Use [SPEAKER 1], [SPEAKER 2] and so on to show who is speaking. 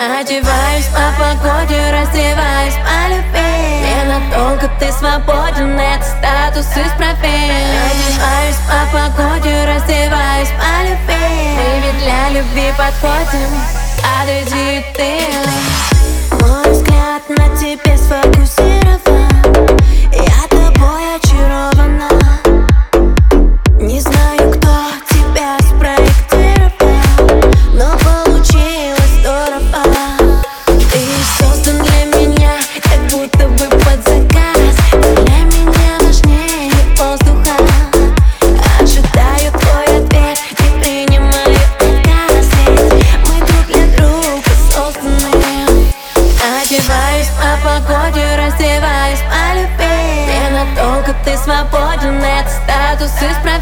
[SPEAKER 1] Одеваюсь по погоде, раздеваюсь по любви. Не надолго ты свободен, это статус исправим. Одеваюсь по погоде, раздеваюсь по любви. Мы ведь для любви подходим, подойди и ты. Мой взгляд на тебе сфокусирован, я тобой очарована. Не знаю, кто тебя спроектировал, но получилось здорово. Ты создан для меня, как будто бы под заказ. Для меня важнее воздуха. Ожидаю твой ответ, не принимаю отказ. Ведь мы друг для друга созданы. Одеваюсь по погоде, раздеваюсь по любви. Ненадолго ты свободен, это статус исправлен.